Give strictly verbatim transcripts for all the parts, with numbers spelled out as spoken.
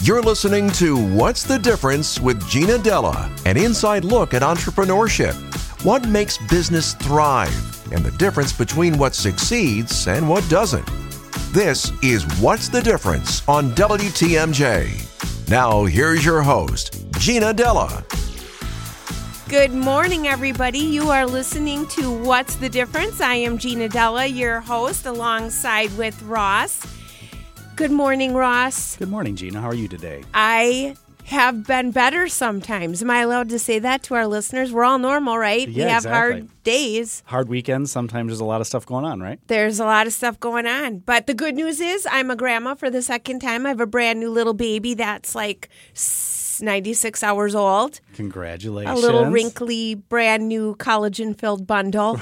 You're listening to What's the Difference with Gina Della, an inside look at entrepreneurship. What makes business thrive and the difference between what succeeds and what doesn't. This is What's the Difference on W T M J. Now, here's your host, Gina Della. Good morning, everybody. You are listening to What's the Difference? I am Gina Della, your host, alongside with Ross. Good morning, Ross. Good morning, Gina. How are you today? I have been better sometimes. Am I allowed to say that to our listeners? We're all normal, right? Yeah, we have exactly. hard days. Hard weekends. Sometimes there's a lot of stuff going on, right? There's a lot of stuff going on. But the good news is I'm a grandma for the second time. I have a brand new little baby that's like ninety-six hours old. Congratulations. A little wrinkly, brand new collagen-filled bundle.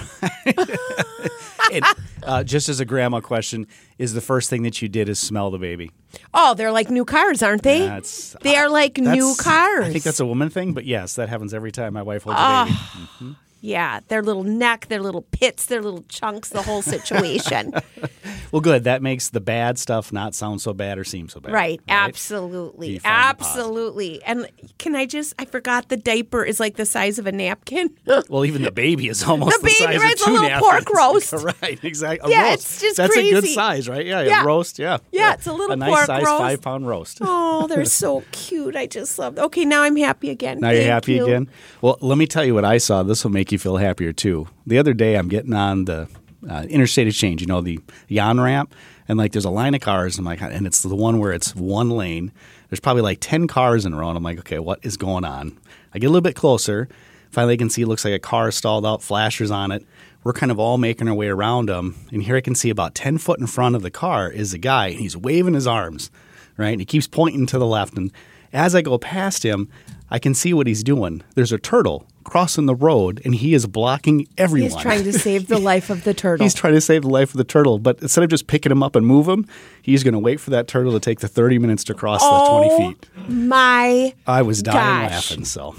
And, uh, just as a grandma question, is the first thing that you did is smell the baby? Oh, they're like new cars, aren't they? That's, they are like new cars. I think that's a woman thing, but yes, that happens every time my wife holds oh, a baby. Mm-hmm. Yeah, their little neck, their little pits, their little chunks, the whole situation. Well, good. That makes the bad stuff not sound so bad or seem so bad. Right, right? Absolutely. Absolutely. And can I just, I forgot the diaper is like the size of a napkin. Well, even the baby is almost the, baby, the size right, of two a little napkins. pork roast. Right, exactly. A yeah, roast. it's just That's crazy. a good size, right? Yeah, yeah. a roast, yeah. Yeah, it's a little a pork nice size roast. five-pound roast. Oh, they're so cute. I just love them. Okay, now I'm happy again. Now Thank you're happy you. again? Well, let me tell you what I saw. This will make you feel happier, too. The other day, I'm getting on the uh, interstate exchange, you know, the, the on-ramp, and, like, there's a line of cars, and, like, and it's the one where it's one lane. There's probably, like, ten cars in a row, and I'm like, okay, what is going on? I get a little bit closer. Finally, I can see it looks like a car stalled out, flashers on it. We're kind of all making our way around them, and here I can see about ten foot in front of the car is a guy, and he's waving his arms, right? And he keeps pointing to the left, and as I go past him, I can see what he's doing. There's a turtle crossing the road, and he is blocking everyone. He's trying to save the life of the turtle. He's trying to save the life of the turtle, but instead of just picking him up and move him, he's going to wait for that turtle to take the thirty minutes to cross oh, the twenty feet. My I was dying gosh. laughing, so.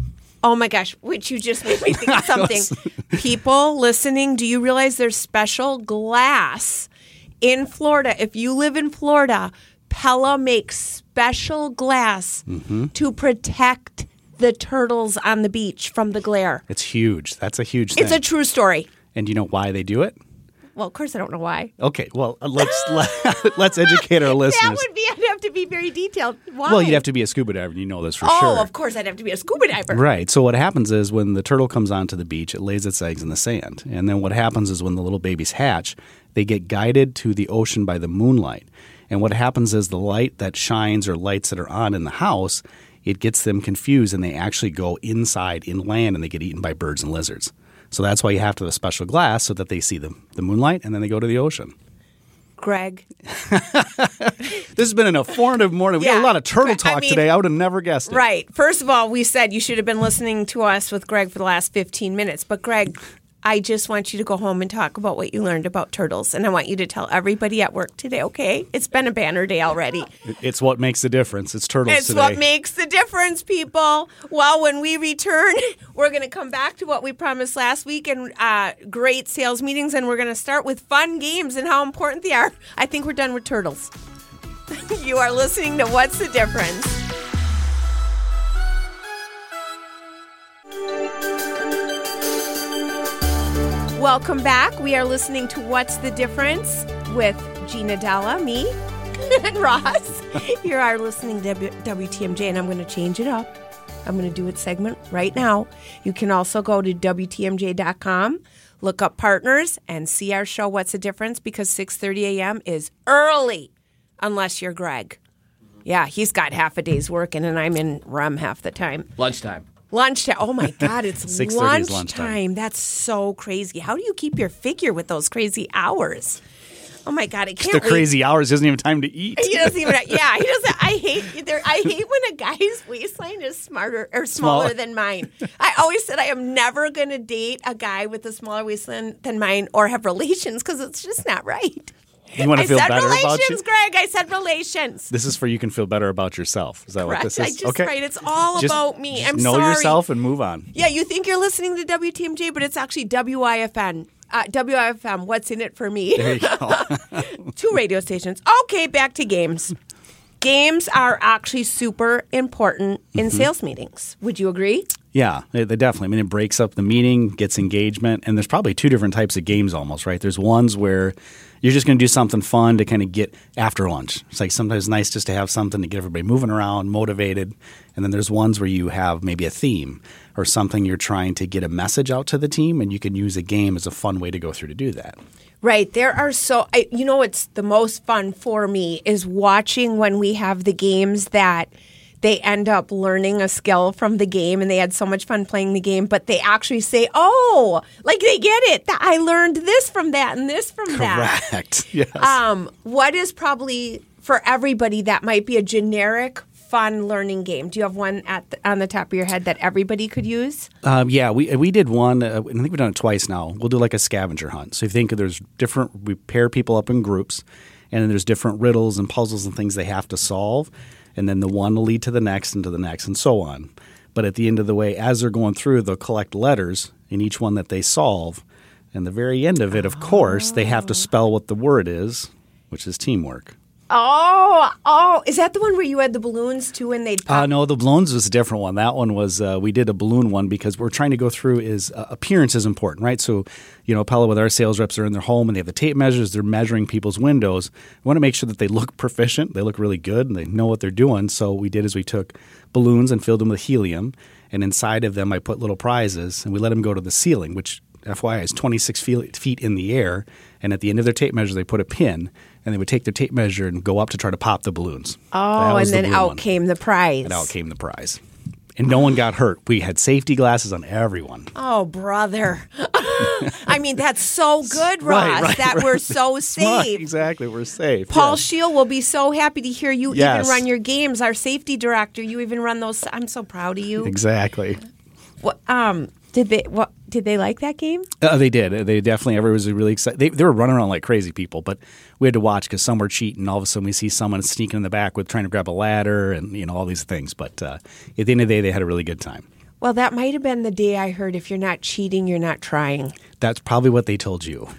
Oh my gosh, which you just made me think of something. People listening, do you realize there's special glass in Florida? If you live in Florida, Pella makes special glass mm-hmm. to protect the turtles on the beach from the glare. It's huge. That's a huge thing. It's a true story. And do you know why they do it? Well, of course I don't know why. Okay, well, let's let, let's educate our listeners. That would be, I'd have to be very detailed. Why? Well, you'd have to be a scuba diver, and you know this for oh, sure. Oh, of course I'd have to be a scuba diver. Right. So what happens is when the turtle comes onto the beach, it lays its eggs in the sand. And then what happens is when the little babies hatch, they get guided to the ocean by the moonlight. And what happens is the light that shines or lights that are on in the house, it gets them confused, and they actually go inside inland, and they get eaten by birds and lizards. So that's why you have to have a special glass so that they see the, the moonlight, and then they go to the ocean. Greg. This has been an informative morning. We yeah. got a lot of turtle talk I mean, today. I would have never guessed it. Right. First of all, we said you should have been listening to us with Greg for the last fifteen minutes. But Greg, I just want you to go home and talk about what you learned about turtles. And I want you to tell everybody at work today, okay? It's been a banner day already. It's what makes the difference. It's turtles it's today. It's what makes the difference, people. Well, when we return, we're going to come back to what we promised last week and uh, great sales meetings. And we're going to start with fun games and how important they are. I think we're done with turtles. You are listening to What's the Difference? Welcome back. We are listening to What's the Difference with Gina Della, me, and Ross. You are listening to W T M J, and I'm going to change it up. I'm going to do it segment right now. You can also go to W T M J dot com, look up partners, and see our show, What's the Difference, because six thirty a.m. is early, unless you're Greg. Yeah, he's got half a day's working, and I'm in R E M half the time. Lunchtime. Lunchtime. Oh, my God, it's lunchtime. lunchtime. That's so crazy. How do you keep your figure with those crazy hours? Oh, my God, I can't The wait. crazy hours. He doesn't even have time to eat. He doesn't even, yeah, he doesn't, I hate, there. I hate when a guy's waistline is smarter or smaller Smaller. than mine. I always said I am never going to date a guy with a smaller waistline than mine or have relations because it's just not right. You want to I feel said better relations, about you? Greg. I said relations. This is for you can feel better about yourself. Is that Correct. what this is? I just, okay. right. It's all Just- about me. just I'm know sorry. yourself and move on. Yeah, you think you're listening to W T M J, but it's actually W I F N. Uh, W I F M, what's in it for me? There you go. Two radio stations. Okay, back to games. Games are actually super important in mm-hmm. sales meetings. Would you agree? Yeah, they, they definitely. I mean, it breaks up the meeting, gets engagement, and there's probably two different types of games almost, right? There's ones where you're just going to do something fun to kind of get after lunch. It's like sometimes nice just to have something to get everybody moving around, motivated. And then there's ones where you have maybe a theme or something you're trying to get a message out to the team, and you can use a game as a fun way to go through to do that. Right. There are so, I, you know, what's the most fun for me is watching when we have the games that they end up learning a skill from the game and they had so much fun playing the game, but they actually say, oh, like they get it. I learned this from that and this from that. Correct. Yes. Um, what is probably for everybody that might be a generic fun learning game? Do you have one at the, on the top of your head that everybody could use? Um, yeah, we we did one. Uh, I think we've done it twice now. We'll do like a scavenger hunt. So if you think there's different, we pair people up in groups, and then there's different riddles and puzzles and things they have to solve, and then the one will lead to the next and to the next and so on. But at the end of the way, as they're going through, they'll collect letters in each one that they solve. And the very end of it, of oh. course, they have to spell what the word is, which is teamwork. Oh, oh, is that the one where you had the balloons too and they'd pop? Uh, no, the balloons was a different one. That one was, uh, we did a balloon one because we're trying to go through is uh, appearance is important, right? So, you know, Pella with our sales reps are in their home and they have the tape measures. They're measuring people's windows. We want to make sure that they look proficient. They look really good and they know what they're doing. So what we did is we took balloons and filled them with helium. And inside of them, I put little prizes and we let them go to the ceiling, which F Y I is twenty-six feet in the air. And at the end of their tape measure, they put a pin. And they would take their tape measure and go up to try to pop the balloons. Oh, and then the out one. came the prize. And out came the prize. And no one got hurt. We had safety glasses on everyone. Oh, brother. I mean, that's so good, Ross, right, right, that right. we're so safe. Exactly, we're safe. Paul yes. Scheel will be so happy to hear you yes. even run your games. Our safety director, you even run those. I'm so proud of you. Exactly. What, um, did they what did they like that game? Uh, they did. They definitely. Everyone was really excited. They, they were running around like crazy people, but we had to watch because some were cheating. All of a sudden, we see someone sneaking in the back with trying to grab a ladder and you know all these things. But uh, at the end of the day, they had a really good time. Well, that might have been the day I heard, if you're not cheating, you're not trying. That's probably what they told you.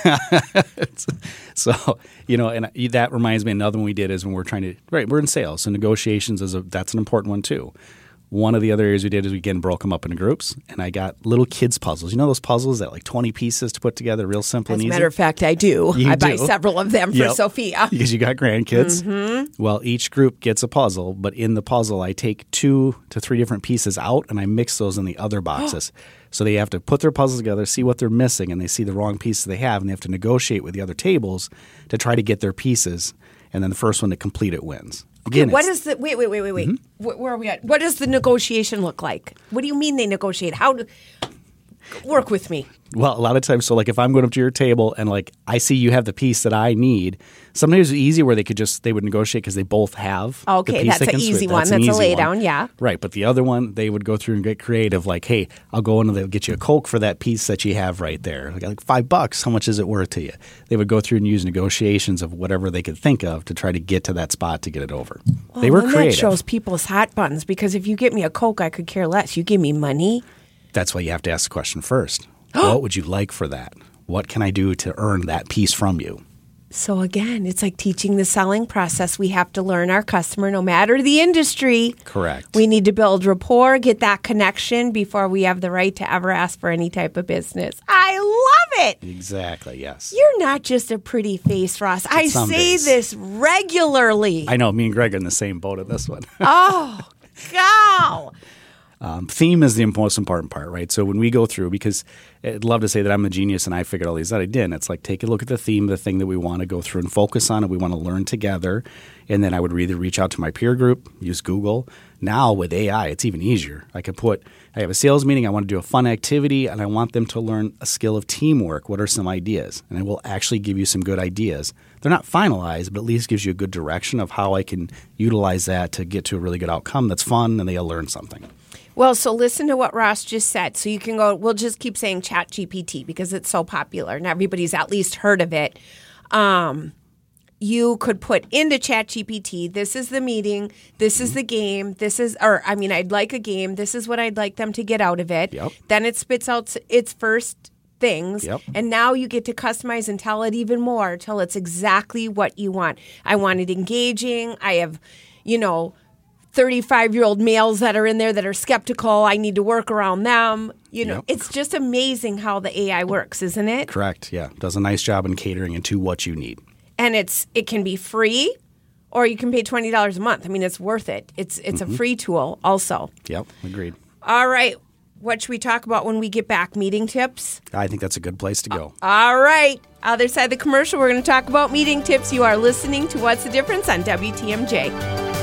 So, you know, and that reminds me, another one we did is when we're trying to, right, we're in sales. So negotiations, is a that's an important one too. One of the other areas we did is we again broke them up into groups, and I got little kids puzzles. You know those puzzles that like twenty pieces to put together, real simple As and easy? As a matter of fact, I do. You I do? buy several of them for yep. Sophia. Because you got grandkids. Mm-hmm. Well, each group gets a puzzle, but in the puzzle, I take two to three different pieces out, and I mix those in the other boxes. So they have to put their puzzles together, see what they're missing, and they see the wrong pieces they have, and they have to negotiate with the other tables to try to get their pieces, and then the first one to complete it wins. Okay, Again, what is the wait, wait, wait, wait, wait. Mm-hmm. Where are we at? What does the negotiation look like? What do you mean they negotiate? How do work with me? Well, a lot of times, so like if I'm going up to your table and like I see you have the piece that I need, sometimes it's easy where they could just they would negotiate because they both have. Okay, the piece that's they an can easy switch. one. That's, That's an a easy lay one. down, yeah. Right, but the other one they would go through and get creative. Like, hey, I'll go in and they'll get you a Coke for that piece that you have right there. Like, like five bucks. How much is it worth to you? They would go through and use negotiations of whatever they could think of to try to get to that spot to get it over. Well, they were then creative. That shows people's hot buttons because if you get me a Coke, I could care less. You give me money. That's why you have to ask the question first. What would you like for that? What can I do to earn that piece from you? So again, it's like teaching the selling process. We have to learn our customer no matter the industry. Correct. We need to build rapport, get that connection before we have the right to ever ask for any type of business. I love it. Exactly, yes. You're not just a pretty face, Ross. I Some say days. this regularly. I know. Me and Greg are in the same boat in this one. Oh, go. Um, theme is the most important part, right? So when we go through, because I'd love to say that I'm a genius and I figured all these out. I didn't. It's like take a look at the theme, the thing that we want to go through and focus on, and we want to learn together. And then I would either reach out to my peer group, use Google. Now with A I, it's even easier. I could put, I have a sales meeting, I want to do a fun activity, and I want them to learn a skill of teamwork. What are some ideas? And I will actually give you some good ideas. They're not finalized, but at least gives you a good direction of how I can utilize that to get to a really good outcome that's fun and they'll learn something. Well, so listen to what Ross just said. So you can go, we'll just keep saying Chat G P T because it's so popular and everybody's at least heard of it. Um, you could put into Chat G P T, this is the meeting, this is the game, this is, or I mean, I'd like a game, this is what I'd like them to get out of it. Yep. Then it spits out its first things. Yep. And now you get to customize and tell it even more till it's exactly what you want. I want it engaging. I have, you know, thirty-five-year-old males that are in there that are skeptical. I need to work around them. You know, Yep. it's just amazing how the A I works, isn't it? Correct. Yeah. Does a nice job in catering into what you need. And it's it can be free, or you can pay twenty dollars a month. I mean, it's worth it. It's it's Mm-hmm. a free tool also. Yep. Agreed. All right. What should we talk about when we get back? Meeting tips? I think that's a good place to go. All right. Other side of the commercial, we're going to talk about meeting tips. You are listening to What's the Difference on W T M J.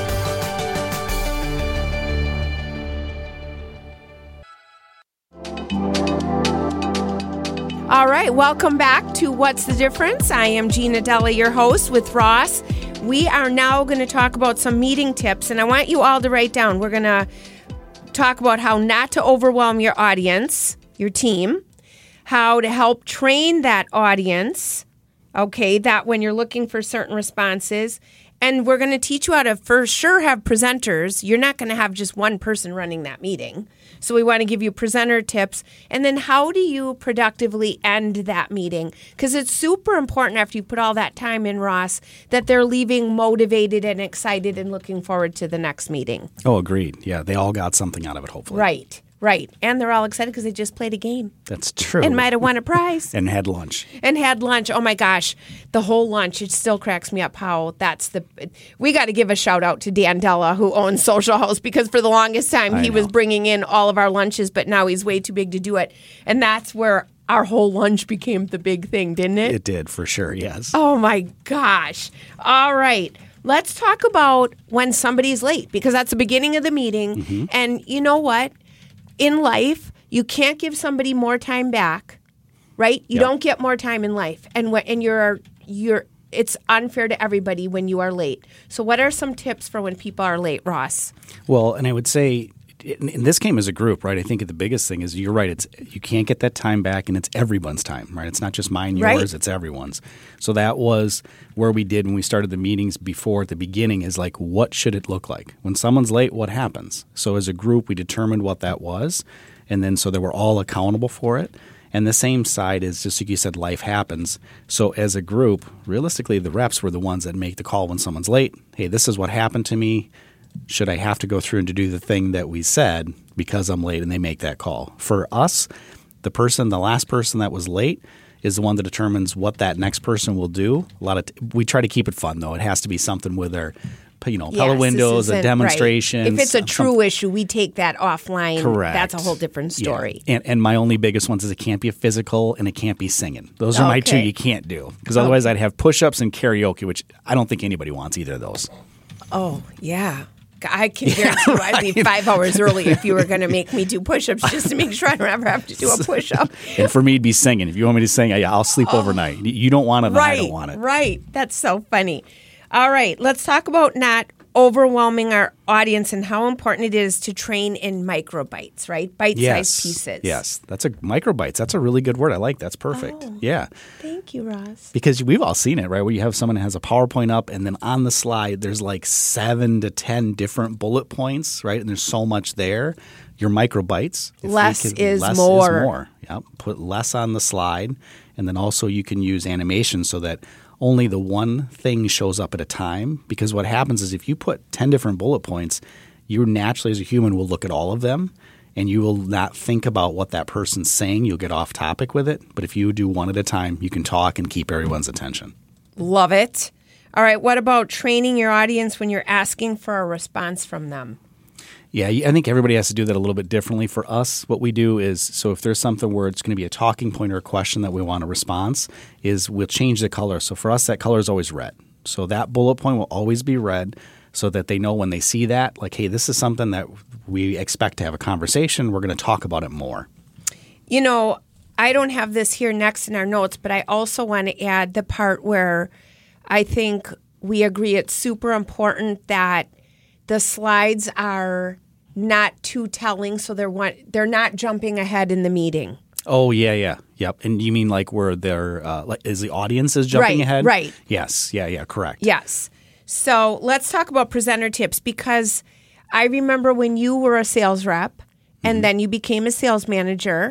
All right, welcome back to What's the Difference? I am Gina Della, your host with Ross. We are now going to talk about some meeting tips, and I want you all to write down. We're going to talk about how not to overwhelm your audience, your team, how to help train that audience, okay, that when you're looking for certain responses. And we're going to teach you how to for sure have presenters. You're not going to have just one person running that meeting. So we want to give you presenter tips. And then how do you productively end that meeting? Because it's super important after you put all that time in, Ross, that they're leaving motivated and excited and looking forward to the next meeting. Oh, agreed. Yeah. They all got something out of it, hopefully. Right, right. And they're all excited because they just played a game That's true. and might have won a prize. And had lunch. And had lunch. Oh my gosh, the whole lunch. It still cracks me up how that's the. We got to give a shout out to Dan Della, who owns Social House, because for the longest time I he was know. bringing in all of our lunches, but now he's way too big to do it. And that's where our whole lunch became the big thing, didn't it? It did, for sure, yes. Oh my gosh. All right. Let's talk about when somebody's late, because that's the beginning of the meeting. Mm-hmm. And you know what? In life, you can't give somebody more time back, right? You Yep. don't get more time in life. And when and you're you're it's unfair to everybody when you are late. So what are some tips for when people are late, Ross? Well, and I would say, and this came as a group, right? I think the biggest thing is you're right. It's you can't get that time back, and it's everyone's time, right? It's not just mine, yours. Right. It's everyone's. So that was where we did when we started the meetings before at the beginning. Is like, what should it look like when someone's late? What happens? So as a group, we determined what that was, and then so they were all accountable for it. And the same side is just like you said, life happens. So as a group, realistically, the reps were the ones that make the call when someone's late. Hey, this is what happened to me. Should I have to go through and to do the thing that we said because I'm late? And they make that call. For us, the person, the last person that was late is the one that determines what that next person will do. A lot of t- we try to keep it fun, though. It has to be something with their, you know, Pella Yes, this windows, a isn't- demonstration. right. If it's a some- true issue, we take that offline. Correct. That's a whole different Yeah. story. And, and my only biggest ones is it can't be a physical and it can't be singing. Those are my two Okay. you can't do. Because otherwise I'd have push-ups and karaoke, which I don't think anybody wants either of those. Oh, yeah. I can guarantee you I'd be five hours early if you were going to make me do push-ups just to make sure I don't ever have to do a push-up. And for me, it'd be singing. If you want me to sing, yeah, I'll sleep overnight. You don't want it, then I Right, don't want it. right. That's so funny. All right, let's talk about not overwhelming our audience and how important it is to train in microbites, right? Bite-sized Yes. pieces. Yes. That's a microbites. That's a really good word. I like. That's perfect. Oh. Yeah. Thank you, Ross. Because we've all seen it, right? Where you have someone that has a PowerPoint up and then on the slide there's like seven to ten different bullet points, right? And there's so much there. Your microbites. if we Less could- is less more. is more. Yep. Put less on the slide. And then also you can use animation so that only the one thing shows up at a time. Because what happens is if you put ten different bullet points, you naturally as a human will look at all of them and you will not think about what that person's saying. You'll get off topic with it. But if you do one at a time, you can talk and keep everyone's attention. Love it. All right, what about training your audience when you're asking for a response from them? Yeah, I think everybody has to do that a little bit differently. For us, what we do is, so if there's something where it's going to be a talking point or a question that we want a response, is we'll change the color. So for us, that color is always red. So that bullet point will always be red so that they know when they see that, like, hey, this is something that we expect to have a conversation. We're going to talk about it more. You know, I don't have this here next in our notes, but I also want to add the part where I think we agree it's super important that the slides are not too telling, so they're one, they're not jumping ahead in the meeting. Oh, yeah, yeah. Yep. And you mean like where they're, uh, like, is the audience is jumping Right, ahead? right. Yes. Yeah, yeah, correct. Yes. So let's talk about presenter tips, because I remember when you were a sales rep and then you became a sales manager,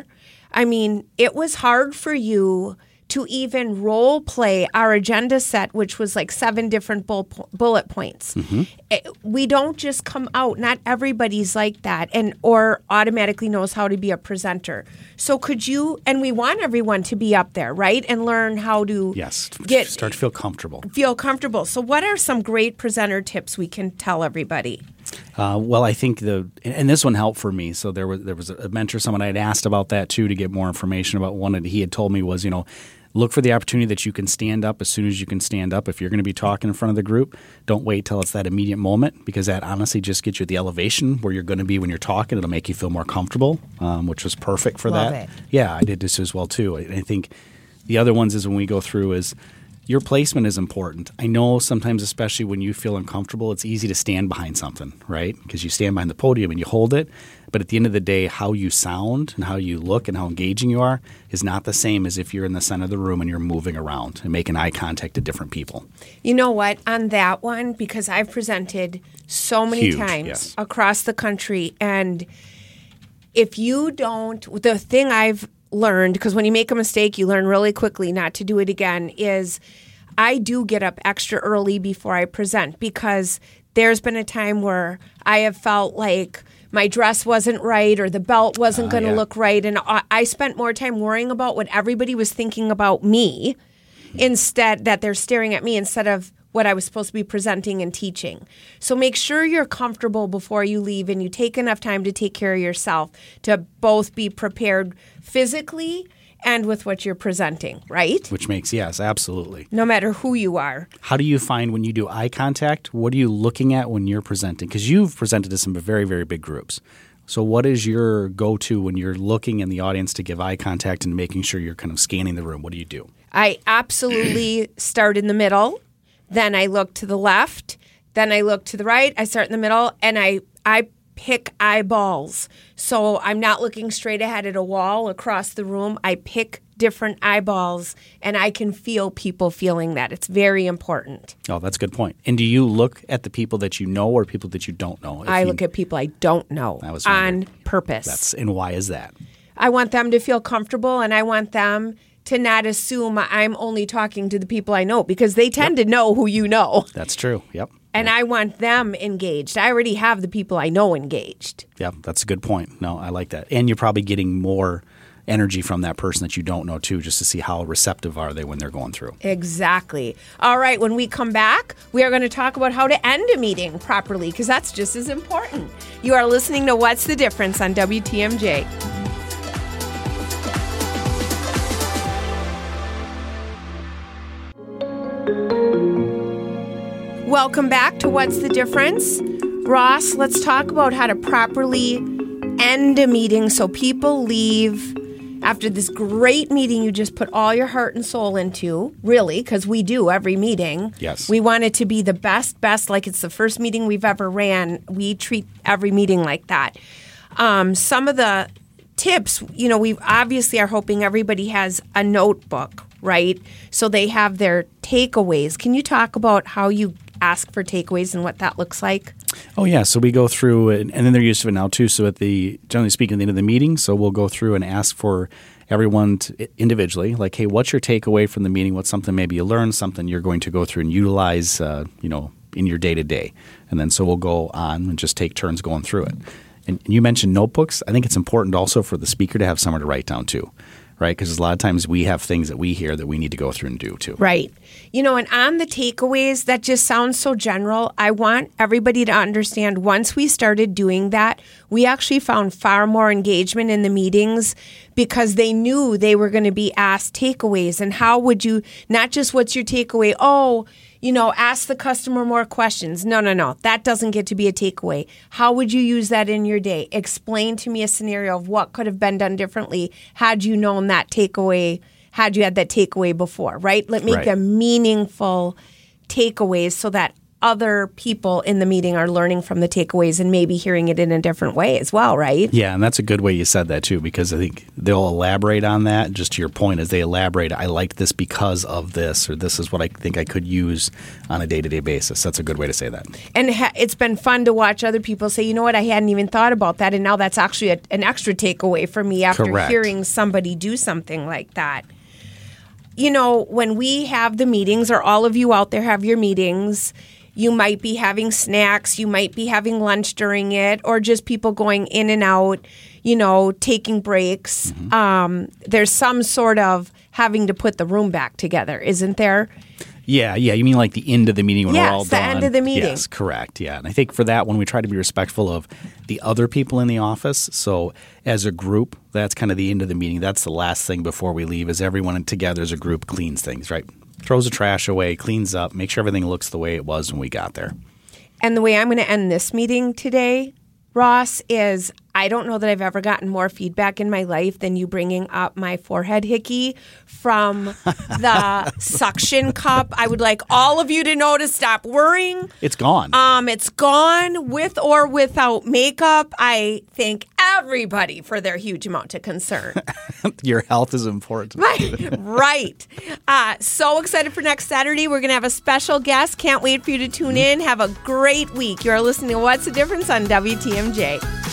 I mean, it was hard for you to even role play our agenda set, which was like seven different bull, bullet points. Mm-hmm. It, we don't just come out. Not everybody's like that, and or automatically knows how to be a presenter. So could you? And we want everyone to be up there, right, and learn how to yes, get start to feel comfortable. Feel comfortable. So, what are some great presenter tips we can tell everybody? Uh, well, I think the and this one helped for me. So there was there was a mentor, someone I had asked about that too to get more information about. One that he had told me was, you know, look for the opportunity that you can stand up as soon as you can stand up. If you're going to be talking in front of the group, don't wait till it's that immediate moment, because that honestly just gets you the elevation where you're going to be when you're talking. It'll make you feel more comfortable, um, which was perfect for Love that. It. Yeah, I did this as well too. And I think the other ones is when we go through is your placement is important. I know sometimes, especially when you feel uncomfortable, it's easy to stand behind something, right? Because you stand behind the podium and you hold it. But at the end of the day, how you sound and how you look and how engaging you are is not the same as if you're in the center of the room and you're moving around and making eye contact to different people. You know what? On that one, because I've presented so many Huge, times yes. across the country, and if you don't, the thing I've learned, because when you make a mistake, you learn really quickly not to do it again, is I do get up extra early before I present, because there's been a time where I have felt like my dress wasn't right or the belt wasn't uh, going to yeah. look right. And I, I spent more time worrying about what everybody was thinking about me instead, that they're staring at me instead of what I was supposed to be presenting and teaching. So make sure you're comfortable before you leave and you take enough time to take care of yourself to both be prepared physically and with what you're presenting, right? Which makes, yes, absolutely. No matter who you are. How do you find when you do eye contact, what are you looking at when you're presenting? Because you've presented to some very, very big groups. So what is your go-to when you're looking in the audience to give eye contact and making sure you're kind of scanning the room? What do you do? I absolutely start in the middle. Then I look to the left. Then I look to the right. I start in the middle, and I I pick eyeballs. So I'm not looking straight ahead at a wall across the room. I pick different eyeballs, and I can feel people feeling that. It's very important. Oh, that's a good point. And do you look at the people that you know or people that you don't know? If I you, look at people I don't know I was on wondering. purpose. That's and why is that? I want them to feel comfortable, and I want them to not assume I'm only talking to the people I know, because they tend yep. to know who you know. That's true. Yep. And yep. I want them engaged. I already have the people I know engaged. Yep, that's a good point. No, I like that. And you're probably getting more energy from that person that you don't know too, just to see how receptive are they when they're going through. Exactly. All right, when we come back, we are going to talk about how to end a meeting properly, because that's just as important. You are listening to What's the Difference on W T M J. Welcome back to What's the Difference? Ross, let's talk about how to properly end a meeting so people leave after this great meeting you just put all your heart and soul into, really, because we do every meeting. Yes. We want it to be the best, best, like it's the first meeting we've ever ran. We treat every meeting like that. Um, some of the tips, you know, we obviously are hoping everybody has a notebook, right? So they have their takeaways. Can you talk about how you ask for takeaways and what that looks like? Oh, yeah. So we go through, and, and then they're used to it now, too. So at the, generally speaking, at the end of the meeting, so we'll go through and ask for everyone to, individually, like, hey, what's your takeaway from the meeting? What's something maybe you learned, something you're going to go through and utilize, uh, you know, in your day-to-day? And then so we'll go on and just take turns going through it. And, and you mentioned notebooks. I think it's important also for the speaker to have somewhere to write down, too. Right, because a lot of times we have things that we hear that we need to go through and do too. Right. You know, and on the takeaways, that just sounds so general. I want everybody to understand once we started doing that, we actually found far more engagement in the meetings because they knew they were going to be asked takeaways. And how would you, not just what's your takeaway, oh, you know, ask the customer more questions. No, no, no. That doesn't get to be a takeaway. How would you use that in your day? Explain to me a scenario of what could have been done differently had you known that takeaway, had you had that takeaway before, right? Let make right. a meaningful takeaways so that other people in the meeting are learning from the takeaways and maybe hearing it in a different way as well, right? Yeah, and that's a good way you said that too, because I think they'll elaborate on that. Just to your point, as they elaborate, I liked this because of this, or this is what I think I could use on a day-to-day basis. That's a good way to say that. And ha- it's been fun to watch other people say, you know what, I hadn't even thought about that, and now that's actually a, an extra takeaway for me after Correct. hearing somebody do something like that. You know, when we have the meetings, or all of you out there have your meetings, you might be having snacks, you might be having lunch during it, or just people going in and out, you know, taking breaks. Mm-hmm. Um, there's some sort of having to put the room back together, isn't there? Yeah, yeah. You mean like the end of the meeting when yes, we're all the done? end of the meeting. Yes, correct. Yeah, and I think for that one, we try to be respectful of the other people in the office. So as a group, that's kind of the end of the meeting. That's the last thing before we leave, is everyone together as a group cleans things, right? Throws the trash away, cleans up, make sure everything looks the way it was when we got there. And the way I'm going to end this meeting today, Ross, is I don't know that I've ever gotten more feedback in my life than you bringing up my forehead hickey from the suction cup. I would like all of you to know to stop worrying. It's gone. Um, it's gone with or without makeup. I thank everybody for their huge amount of concern. Your health is important. Right. right. Uh, so excited for next Saturday. We're going to have a special guest. Can't wait for you to tune in. Have a great week. You're listening to What's the Difference on W T M J.